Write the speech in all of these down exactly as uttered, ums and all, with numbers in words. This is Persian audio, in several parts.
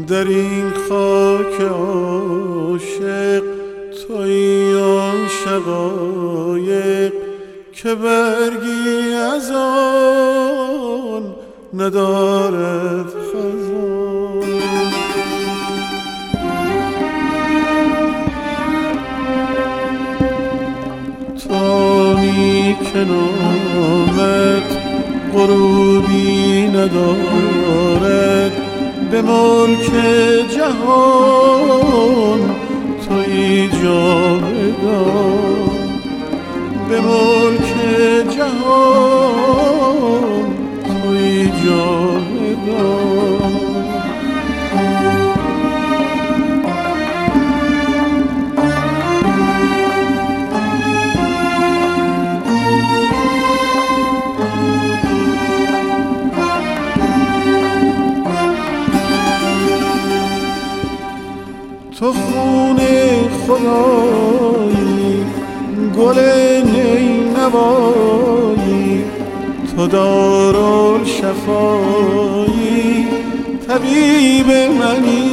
در این خاک عاشق تویی آن شقایق که برگی از آن ندارد خزان. تانی که نامت غروبی ندارد به ملک جهان تویی جاودان، به ملک جهان تویی جاودان. تو خون خدایی، گل نینوایی، تو دارالشفایی، طبیب منی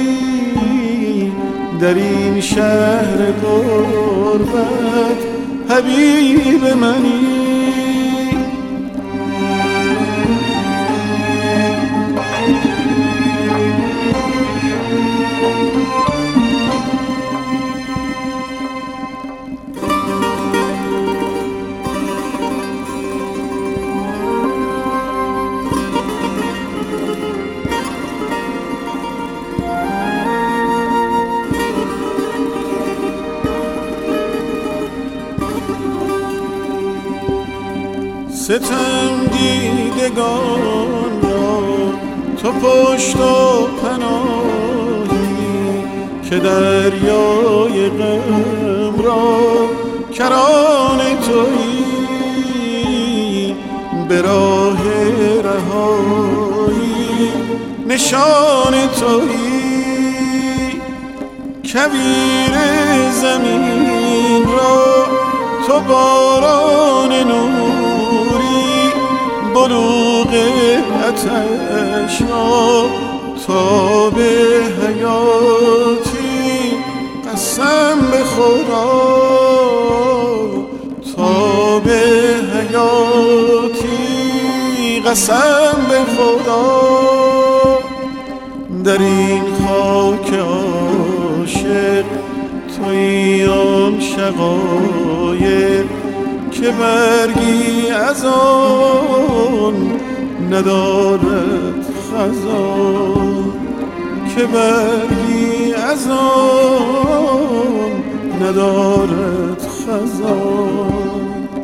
در این شهر غربت، حبیب منی. ستم دیدگان را تو پشت و پناهی که دریای غم را کران تویی، به راه رهایی نشان تویی. کویر زمین را تو باران نوری، بلوغ آتش را تا به حیاتی، قسم به خدا تا به حیاتی، قسم به خدا. در این خاک عاشق تویی آن شقایق که برگی از آن ندارد خزان، که برگی از آن ندارد خزان.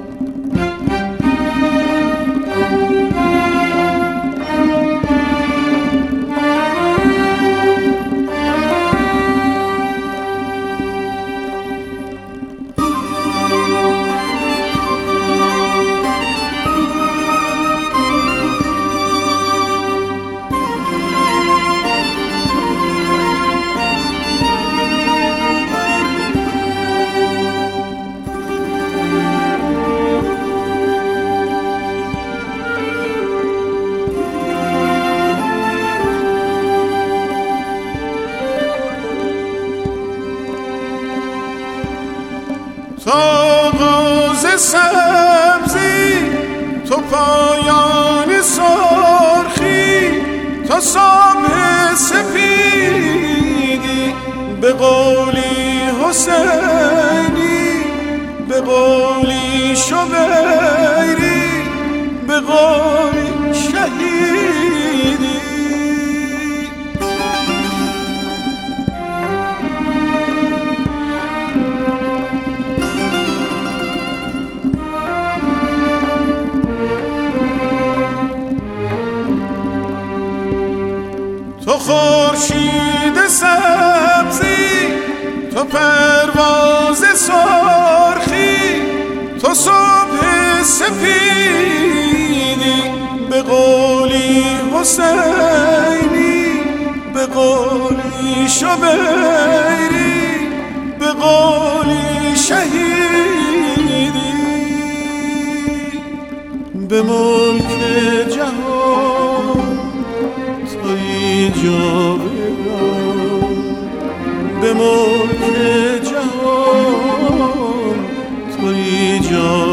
تو آغاز سبزی، تو پایان سرخی، تو صبح سپیدی، به قولی حسینی، به قولی شبیری، به قولی شهیدی. تو خورشید سبزی، تو پرواز سرخی، تو صبح سپیدی، به قولی حسینی، به قولی شبیری، به قولی شهیدی. به ملک جهان تویی جاودان به ملک جهان تویی جاودان